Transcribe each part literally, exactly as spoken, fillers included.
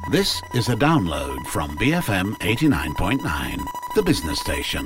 This is a download from B F M eighty-nine point nine, the business station.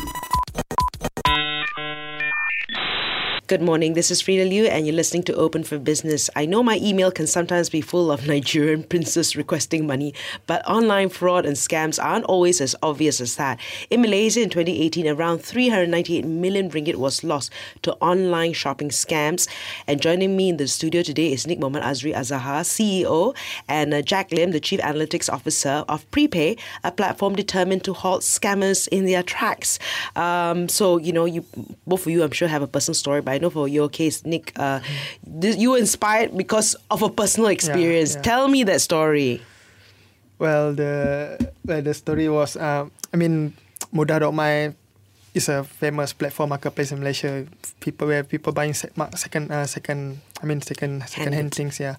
Good morning, this is Frida Liu and you're listening to Open for Business. I know my email can sometimes be full of Nigerian princes requesting money, but online fraud and scams aren't always as obvious as that. In Malaysia in twenty eighteen, around three hundred ninety-eight million ringgit was lost to online shopping scams. And joining me in the studio today is Nik Mohamed Azri Azahar, C E O, and uh, Jack Lim, the Chief Analytics Officer of Prepay, a platform determined to halt scammers in their tracks. Um, so, you know, you both of you, I'm sure, have a personal story, but I know for your case, Nik, uh, this, you were inspired because of a personal experience. Yeah, yeah. Tell me that story. Well, the well, the story was, uh, I mean, Mudah dot my is a famous platform marketplace in Malaysia. People where people buying sec, second, uh, second, I mean, second, second hand things. Yeah.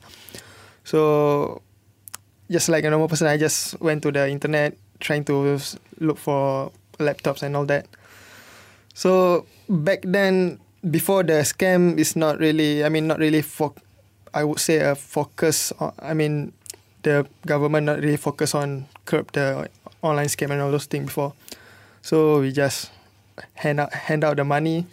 So, just like a normal person, I just went to the internet trying to look for laptops and all that. So back then, before the scam is not really, I mean, not really, fo- I would say a focus on, I mean, the government not really focus on curb the online scam and all those things before. So we just hand out, hand out the money.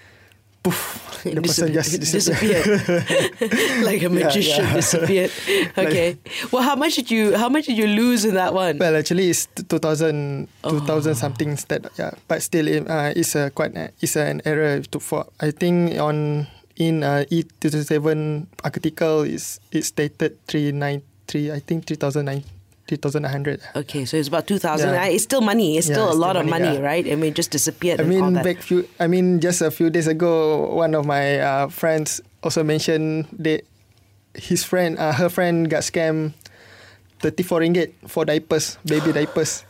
Poof, the person just disappeared. Like a magician, yeah, yeah. disappeared. Okay. Like, well, how much did you how much did you lose in that one? Well, actually, it's two thousand, oh. two thousand something instead. Yeah, but still, uh, it's a quite uh, it's an error to for. I think on in uh, E two seven article is it stated three nine three. I think three thousand nine. three thousand one hundred. Okay, so it's about two thousand. Yeah. It's still money. It's yeah, still a it's lot of money, money yeah. right? I mean, it just disappeared. I and mean, all that. back few. I mean, just a few days ago, one of my uh, friends also mentioned that his friend, uh, her friend, got scammed thirty-four ringgit for diapers, baby diapers.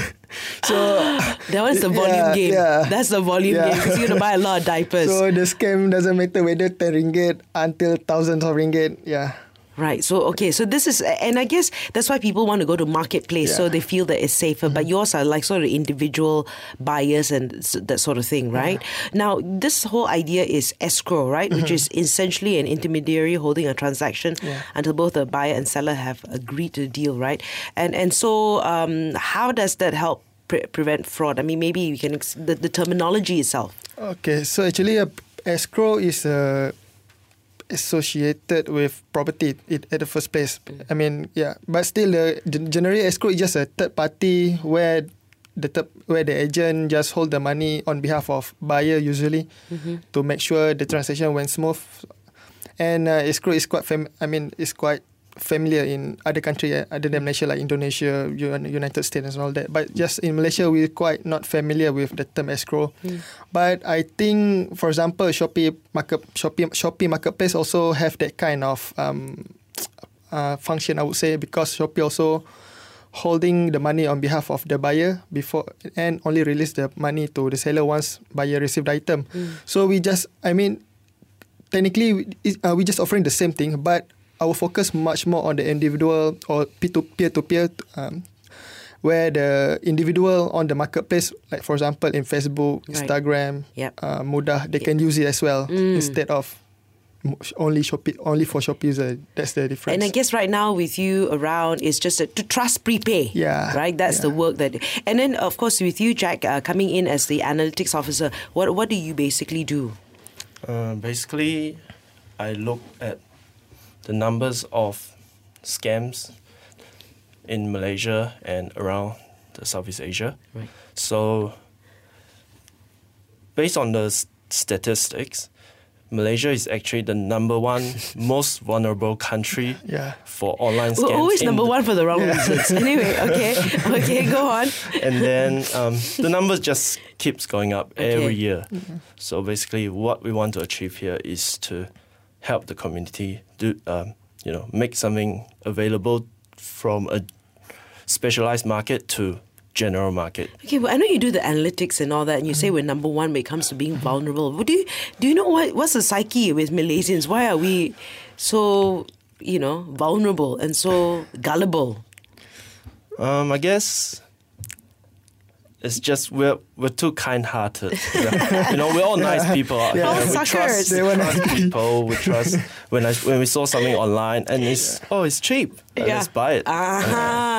So that one's the volume yeah, game. Yeah. That's the volume yeah. game because you're gonna buy a lot of diapers. So the scam doesn't matter whether ten ringgit until thousands of ringgit. Yeah. Right. So, okay. So this is, and I guess that's why people want to go to marketplace, yeah. so they feel that it's safer. Mm-hmm. But yours are like sort of individual buyers and that sort of thing, right? Yeah. Now, this whole idea is escrow, right? Mm-hmm. Which is essentially an intermediary holding a transaction yeah. until both the buyer and seller have agreed to the deal, right? And and so, um, how does that help pre- prevent fraud? I mean, maybe you can ex- the, the terminology itself. Okay. So actually, a escrow is a associated with property it, at the first place. Mm. I mean, yeah, but still, the uh, generally escrow is just a third party where the third, where the agent just hold the money on behalf of buyer usually mm-hmm. to make sure the transaction went smooth. And uh, escrow is quite fam- I mean, it's quite familiar in other countries uh, other than Malaysia, like Indonesia, United States and all that. But just in Malaysia, we're quite not familiar with the term escrow. Mm. But I think, for example, Shopee market Shopee Shopee Marketplace also have that kind of um, uh, function, I would say, because Shopee also holding the money on behalf of the buyer before and only release the money to the seller once buyer received the item. Mm. So we just, I mean, technically we, uh, we just offering the same thing, but our focus much more on the individual or peer-to-peer, um, where the individual on the marketplace, like for example in Facebook, right. Instagram, yep. uh, Mudah, they yep. can use it as well mm. instead of only Shopee, only for Shopee user. That's the difference. And I guess right now with you around is just a, to trust Prepay. Yeah, right. That's yeah. the work that. And then of course with you, Jack, uh, coming in as the analytics officer, what what do you basically do? Uh, basically, I look at the numbers of scams in Malaysia and around the Southeast Asia. Right. So, based on the s- statistics, Malaysia is actually the number one most vulnerable country yeah. for online scams. We're always number the, one for the wrong yeah. reasons. Anyway, okay, okay, go on. And then um, the numbers just keeps going up okay. every year. Mm-hmm. So basically, what we want to achieve here is to help the community do, um, you know, make something available from a specialized market to general market. Okay, well, I know you do the analytics and all that, and you say we're number one when it comes to being vulnerable. But do you do you know what what's the psyche with Malaysians? Why are we so, you know, vulnerable and so gullible? Um, I guess it's just we're we're too kind-hearted. We're, you know, we're all nice people. Yeah. All we suckers. trust, we trust people. We trust when I when we saw something online and it's oh it's cheap. Uh, yeah. Let's buy it. Ah,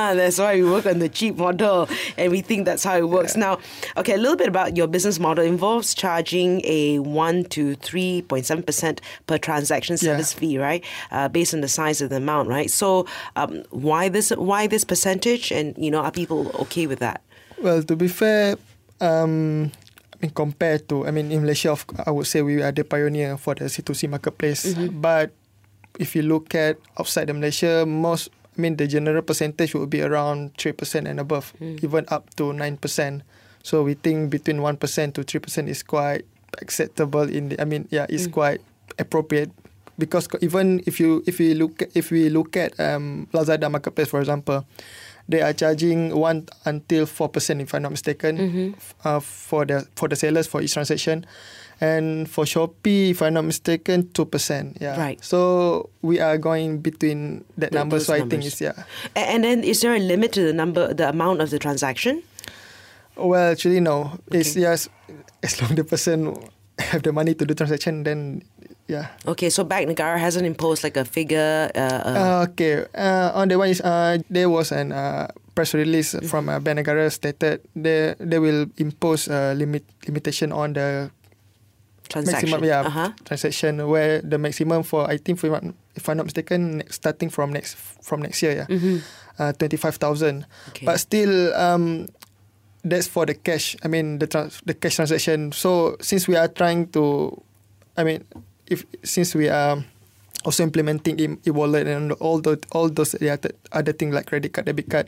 That's why we work on the cheap model, and we think that's how it works. Yeah. Now, okay, a little bit about your business model. It involves charging a one to three point seven percent per transaction service yeah. fee, right? Uh, based on the size of the amount, right? So, um, why this? Why this percentage? And you know, are people okay with that? Well, to be fair, um, I mean, compared to, I mean, in Malaysia, of, I would say we are the pioneer for the C two C marketplace. Mm-hmm. But if you look at outside of Malaysia, most, I mean, the general percentage would be around three percent and above, mm. even up to nine percent. So we think between one percent to three percent is quite acceptable. In the, I mean, yeah, it's mm. quite appropriate. Because even if you if we look at, if we look at um, Lazada marketplace, for example, they are charging one until four percent, if I'm not mistaken, mm-hmm. uh, for the for the sellers for each transaction, and for Shopee, if I'm not mistaken, two percent. Yeah, right. So we are going between that the, number. So numbers. I think it's yeah. And then, is there a limit to the number, the amount of the transaction? Well, actually, no. Okay. It's just as long the person have the money to do transaction, then. Yeah. Okay, so Bank Negara hasn't imposed like a figure. Uh, uh, uh, okay, uh, on the one is uh, there was an uh, press release mm-hmm. from uh, Bank Negara stated they they will impose a limit limitation on the transaction. Maximum, yeah, uh-huh. transaction where the maximum for I think for, if I'm not mistaken, starting from next from next year, yeah, mm-hmm. uh, twenty five thousand. Okay. But still, um, that's for the cash. I mean the trans- the cash transaction. So since we are trying to, I mean. If since we are also implementing e- e-wallet and all the all those other things like credit card, debit card,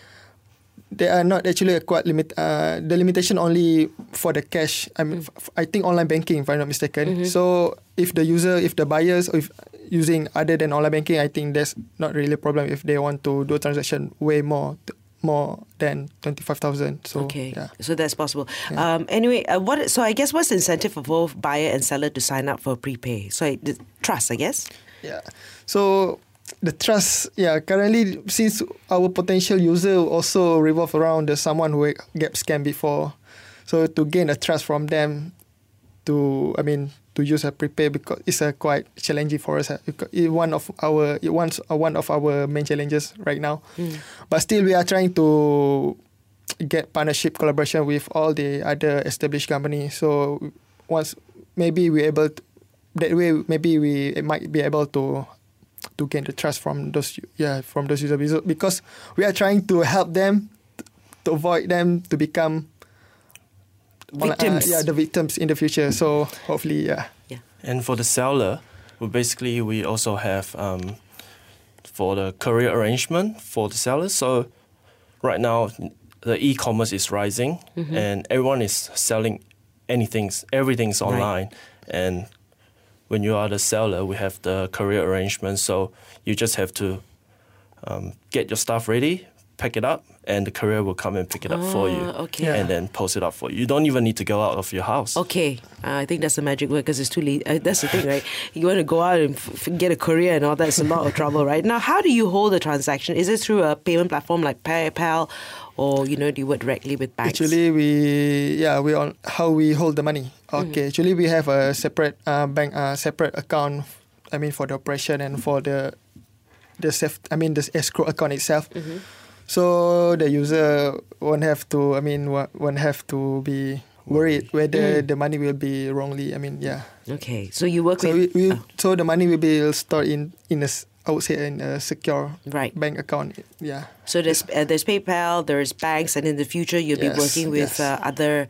they are not actually a quite limit. Uh, the limitation only for the cash. I mean, mm. f- I think online banking, if I'm not mistaken. Mm-hmm. So if the user, if the buyers, or if using other than online banking, I think that's not really a problem if they want to do a transaction way more. T- more than twenty-five thousand. So, okay. Yeah. So that's possible. Yeah. Um, anyway, uh, what? So I guess what's the incentive for both buyer and seller to sign up for prepay? So I, the trust, I guess? Yeah. So the trust, yeah, currently since our potential user also revolve around the someone who get scammed before. So to gain a trust from them to, I mean, to use a prepay because it's a quite challenging for us. It's one of our it one's one of our main challenges right now. Mm. But still, we are trying to get partnership collaboration with all the other established companies. So once maybe we able to, that way maybe we might be able to to gain the trust from those yeah from those users because we are trying to help them to avoid them to become. Victims. Uh, yeah, the victims in the future. So hopefully, yeah. Yeah. And for the seller, we basically we also have um, for the career arrangement for the sellers. So right now, the e-commerce is rising, mm-hmm. and everyone is selling anything. Everything's online, right. And when you are the seller, we have the career arrangement. So you just have to um, get your stuff ready, pack it up, and the courier will come and pick it up oh, for you, okay. yeah. and then post it up for you. You don't even need to go out of your house. Okay, uh, I think that's the magic word because it's too late. Uh, that's the thing, right? You want to go out and f- get a courier and all that. It's a lot of trouble, right? Now, how do you hold the transaction? Is it through a payment platform like PayPal, or you know, do you work directly with banks? Actually, we yeah we on how we hold the money. Okay, mm-hmm. Actually, we have a separate uh, bank, uh, separate account. I mean, for the operation and for the the safe. I mean, the escrow account itself. Mm-hmm. So the user won't have to, I mean, won't have to be worried whether mm. the money will be wrongly, I mean, yeah. Okay, so you work so with... We, we, oh. So the money will be stored in, in a, I would say, in a secure right. bank account, yeah. So there's uh, there's PayPal, there's banks, and in the future you'll yes, be working with yes. uh, other...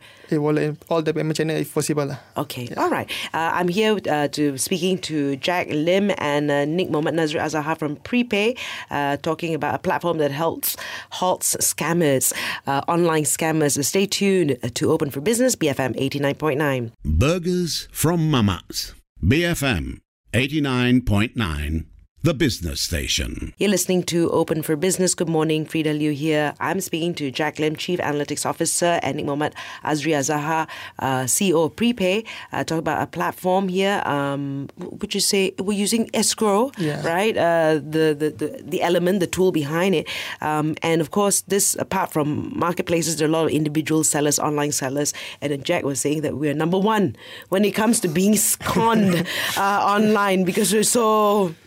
All the payment channel if possible. Okay, yeah. all right. Uh, I'm here uh, to speaking to Jack Lim and uh, Nick Mohamed Nazri Azahar from Prepay, uh, talking about a platform that helps halts scammers, uh, online scammers. Stay tuned to Open for Business, B F M eighty-nine point nine. Burgers from Mama's, B F M eighty-nine point nine. The business station. You're listening to Open for Business. Good morning, Frida Liu here. I'm speaking to Jack Lim, Chief Analytics Officer, and Nick Mohamed Nazri Azahar, uh, C E O of Prepay. Uh, talk about a platform here. Um, would you say we're using escrow, yeah. right? Uh, the, the the the element, the tool behind it, um, and of course, this apart from marketplaces, there are a lot of individual sellers, online sellers, and then Jack was saying that we're number one when it comes to being conned uh, online because we're so nice.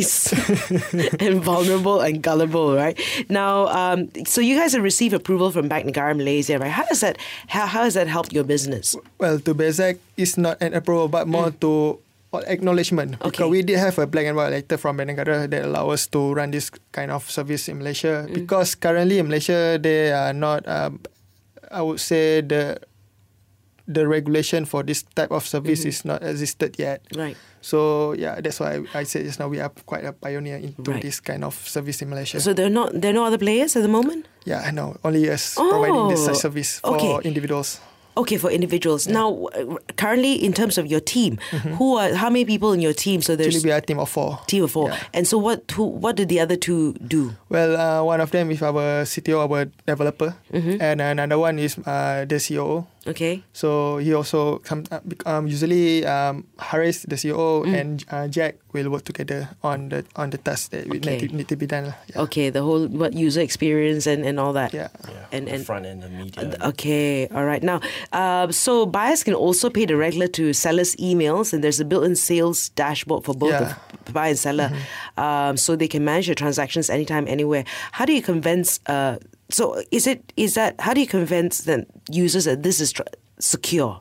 nice and vulnerable and gullible, right? Now, um, so you guys have received approval from Bank Negara Malaysia, right? How does that how, how has that helped your business? Well, to be exact, it's not an approval, but more mm. to acknowledgement. Okay. Because we did have a black and white letter from Bank Negara that allow us to run this kind of service in Malaysia. Mm. Because currently in Malaysia, they are not, um, I would say, the the regulation for this type of service mm-hmm. is not existed yet. Right. So yeah, that's why I said just now we are quite a pioneer into right. this kind of service in Malaysia. So there are not there are no other players at the moment? Yeah, no, only us oh, providing this such service for okay. individuals. Okay, for individuals. Yeah. Now, currently, in terms of your team, mm-hmm. who are how many people in your team? So there's actually we are a team of four. Team of four. Yeah. And so what? Who, what did the other two do? Well, uh, one of them is our C T O, our developer, mm-hmm. and another one is uh, the C O O. Okay. So he also come um, usually um, Haris, the C O O, mm. and uh, Jack will work together on the on the tasks that okay. need, to, need to be done. Yeah. Okay, the whole what user experience and, and all that. Yeah. yeah. And and front end and media. Okay, all right. Now, uh, so buyers can also pay directly to sellers' emails, and there's a built-in sales dashboard for both yeah. the buyer and seller, mm-hmm. um, so they can manage their transactions anytime, anywhere. How do you convince? Uh, so is it is that how do you convince the users that this is tr- secure?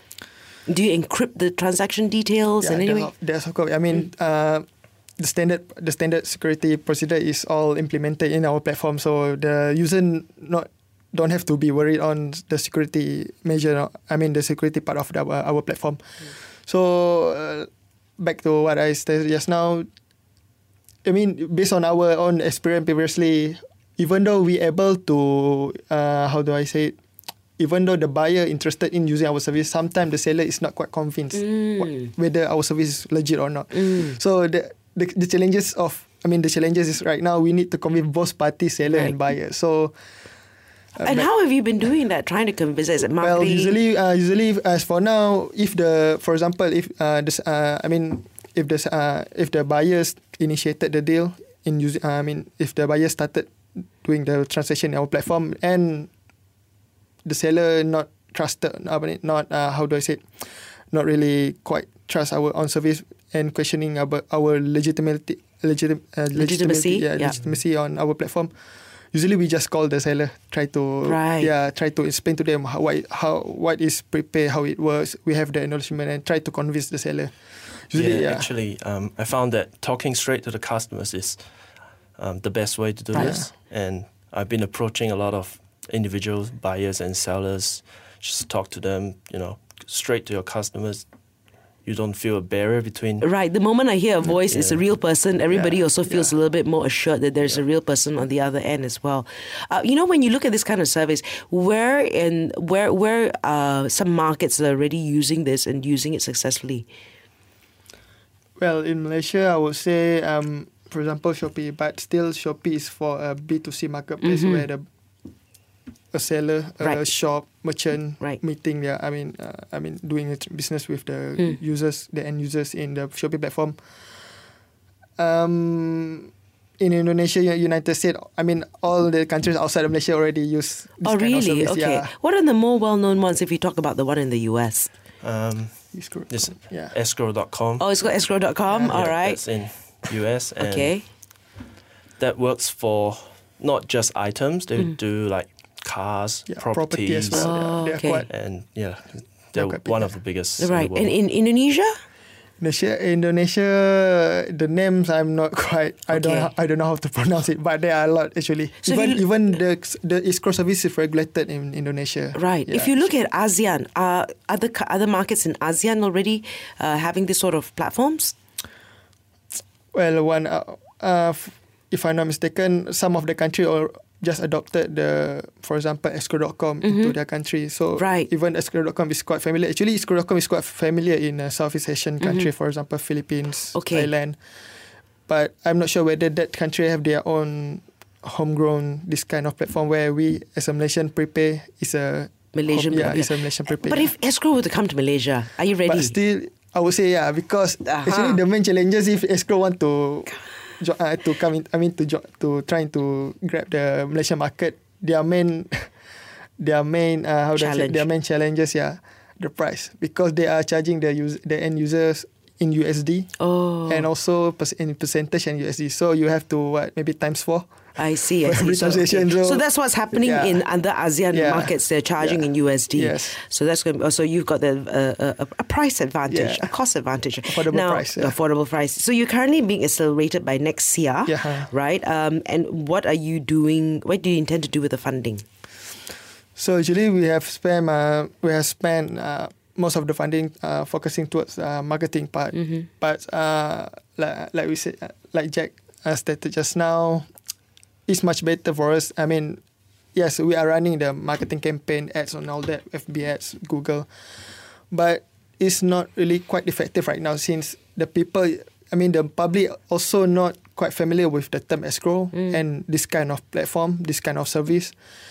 Do you encrypt the transaction details yeah, and anyway? That's of course. I mean, mm. uh, the standard the standard security procedure is all implemented in our platform, so the user not don't have to be worried on the security measure. I mean, the security part of the, our, our platform. Mm. So uh, back to what I said just now. I mean, based on our own experience previously, even though we able to uh, how do I say it? Even though the buyer interested in using our service, sometimes the seller is not quite convinced mm. what, whether our service is legit or not. Mm. So the, the the challenges of I mean the challenges is right now we need to convince both parties, seller right. and buyer. So uh, and how have you been doing that? Trying to convince is it marketing? Well, usually uh, usually as for now, if the for example if uh, this uh, I mean if the uh, if the buyers initiated the deal in using uh, I mean if the buyer started doing the transaction in our platform and the seller not trusted, not uh, how do I say it, not really quite trust our own service and questioning about our legitimacy, legitim, uh, legitimacy, yeah, yeah. legitimacy on our platform. Usually we just call the seller, try to right. yeah, try to explain to them how why, how what is prepare, how it works. We have the acknowledgement and try to convince the seller. Usually, yeah, yeah. actually, um, I found that talking straight to the customers is um, the best way to do right. this, and I've been approaching a lot of individuals, buyers and sellers, just talk to them, you know, straight to your customers. You don't feel a barrier between... Right. The moment I hear a voice, yeah. it's a real person. Everybody yeah. also feels yeah. a little bit more assured that there's yeah. a real person on the other end as well. Uh, you know, when you look at this kind of service, where in where where uh, some markets are already using this and using it successfully? Well, in Malaysia, I would say, um, for example, Shopee, but still Shopee is for a B two C marketplace mm-hmm. where the a seller, right. a shop, merchant right. meeting. Yeah, I mean, uh, I mean, doing business with the mm. users, the end users in the Shopee platform. Um, in Indonesia, United States, I mean, all the countries outside of Malaysia already use this oh, kind really? of service. Okay. Yeah. What are the more well-known ones? If you talk about the one in the U S, um, escrow. This yeah. escrow dot com. Oh, it's got escrow dot com. Yeah. All yeah, right. That's in U S. And okay. That works for not just items. They mm. do like cars, yeah, properties, property as well. Oh, yeah, okay. quite, and yeah, they're one of the biggest. Right. In the world. And in Indonesia? Indonesia, Indonesia, the names I'm not quite. I okay. don't. I don't know how to pronounce it, but there are a lot actually. So even you, even the the escrow service is regulated in Indonesia. Right. Yeah. If you look at ASEAN, are other other markets in ASEAN already uh, having this sort of platforms? Well, one, uh, uh, if I'm not mistaken, some of the country or just adopted the, for example, escrow dot com mm-hmm. into their country. So right. even escrow dot com is quite familiar. Actually, escrow dot com is quite familiar in a Southeast Asian country, mm-hmm. for example, Philippines, okay. Thailand. But I'm not sure whether that country have their own homegrown this kind of platform where we, as a Malaysian, prepare is a Malaysian. Home, yeah, yeah, is a Malaysian prepare. But yeah. if escrow were to come to Malaysia, are you ready? But still, I would say yeah, because uh-huh. actually the main challenges if escrow want to. Uh, to come in, I mean to to trying to grab the Malaysian market. Their main, their main, uh, how do I say, their main challenges, yeah, the price, because they are charging the use, the end users in U S D. Oh. And also per- in percentage in U S D. So you have to what maybe times four. I see. I see. Every So, transaction, okay. so- so that's what's happening Yeah. in other ASEAN Yeah. markets. They're charging Yeah. in U S D. Yes. So that's going. So you've got the uh, a, a price advantage, Yeah. a cost advantage. Affordable now, price, yeah. Affordable price. So you're currently being accelerated by Nexia, Yeah. right? Um, and what are you doing? What do you intend to do with the funding? So actually, we have spent uh, we have spent uh, most of the funding uh, focusing towards uh, marketing part. Mm-hmm. But uh, like like we said, uh, like Jack uh, stated just now, it's much better for us. I mean, yes, we are running the marketing campaign ads on all that, F B ads, Google, but it's not really quite effective right now since the people, I mean, the public also not quite familiar with the term escrow Mm. and this kind of platform, this kind of service.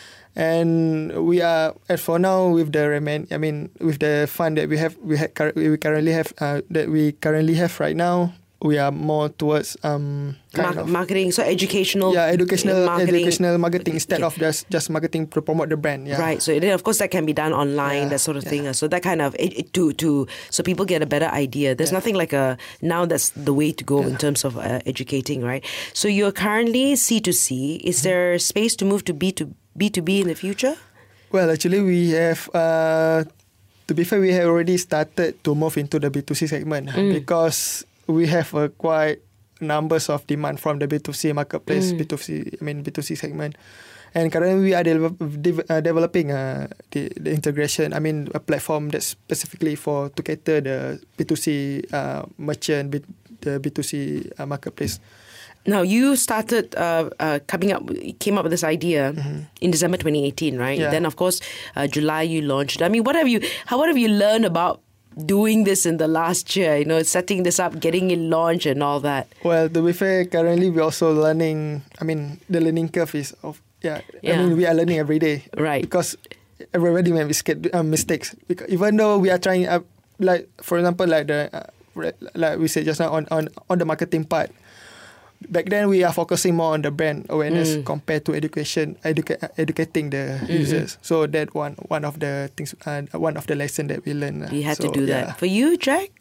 And we are, as for now, with the remain, I mean, with the fund that we have, we had, cur- we currently have, uh, that we currently have right now, we are more towards um kind Mar- of marketing, so educational. yeah educational marketing. educational marketing instead Okay. of just just marketing to promote the brand. Yeah. Right. So then, of course, that can be done online, Yeah, that sort of yeah. thing. So that kind of it, it, to to so people get a better idea. There's Yeah. nothing like a now that's the way to go in terms of uh, educating, right? So you're currently C to C. Is Mm-hmm. there space to move to B to B to B in the future? Well, actually, we have. Uh, to be fair, we have already started to move into the B two C segment Mm. because we have a quite numbers of demand from the B two C marketplace, Mm. B two C, I mean B two C segment. And currently we are develop, de- uh, developing uh, the, the integration, I mean a platform that's specifically for to cater the B two C uh, merchant, B, the B two C uh, marketplace. Now you started uh, uh, coming up, came up with this idea in December twenty eighteen, right? Yeah. Then of course uh, July you launched. I mean, what have you? How what have you learned about doing this in the last year? You know, setting this up, getting it launched, and all that. Well, to be fair, currently we're also learning, I mean the learning curve is of, yeah, Yeah. I mean we are learning every day. Right. Because everybody makes uh, mistakes. Because even though we are trying, uh, like for example, like the uh, re- like we said just now on, on, on the marketing part, back then we are focusing more on the brand awareness Mm. compared to education, educa- educating the Mm-hmm. users. So that one one of the things, uh, one of the lesson that we learned. uh. You had So, to do yeah. that. For you, Jack?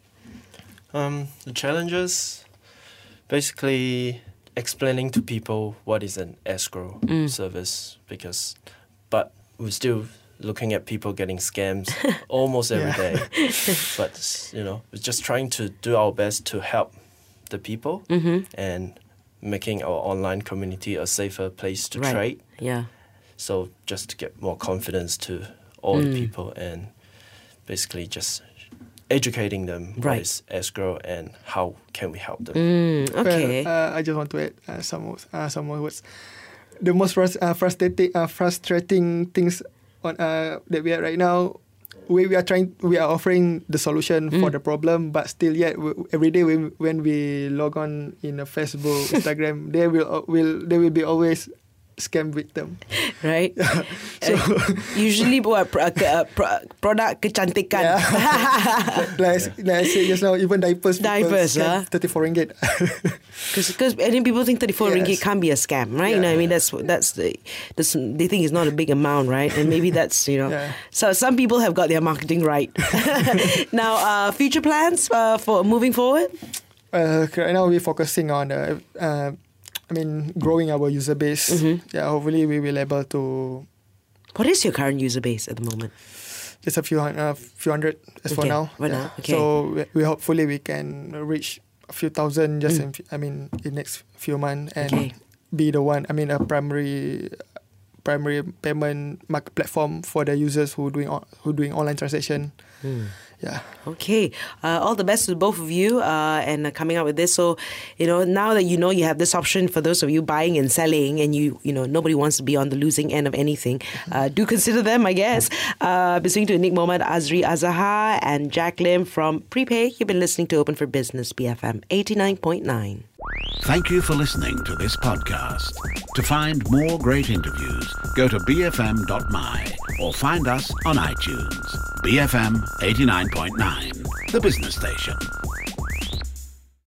Um, the challenges, basically explaining to people what is an escrow Mm. service, service, because, but we're still looking at people getting scams almost every Yeah. day. But you know, we're just trying to do our best to help the people Mm-hmm. and making our online community a safer place to Right. trade. Yeah. So just to get more confidence to all Mm. the people and basically just educating them what Right. is escrow and how can we help them. Mm, okay. Well, uh, I just want to add uh, some words- uh, some more words. The most frus- uh, frustrating uh, frustrating things on uh, that we are right now. We, we are trying. We are offering the solution for Mm. the problem, but still, yet we, every day when when we log on in a Facebook, Instagram, there will uh, will there will be always scam victim. Right. So Uh, usually buat pro, uh, pro, produk kecantikan. yeah, like, like I said just now, even diapers. people Diapers, scam ah. thirty-four ringgit. Because any people think thirty-four Yes. ringgit can't be a scam, right? You know, what I mean, that's that's the, that's they think it's not a big amount, right? And maybe that's you know. Yeah. So some people have got their marketing right. Now, uh, future plans uh, for moving forward. Uh, right now we're focusing on uh, uh, I mean growing our user base. Mhm. Yeah, hopefully we will able to What is your current user base at the moment? just a few hun- uh, few hundred as for Okay, now. for now, okay. So we, we hopefully we can reach a few thousand just Mm. in, f- I mean in next few months and Okay. be the one I mean a primary primary payment market platform for the users who doing on, who doing online transaction. Hmm. Yeah. Okay. Uh, all the best to both of you uh, and uh, coming up with this. So, you know, now that you know you have this option for those of you buying and selling and you, you know, nobody wants to be on the losing end of anything, uh, do consider them, I guess. Uh, I've been speaking to Nick Mohammed, Azri Azahar and Jack Lim from Prepay. You've been listening to Open for Business, B F M eighty-nine point nine. Thank you for listening to this podcast. To find more great interviews, go to b f m dot m y or find us on iTunes. B F M eighty-nine point nine, the business station.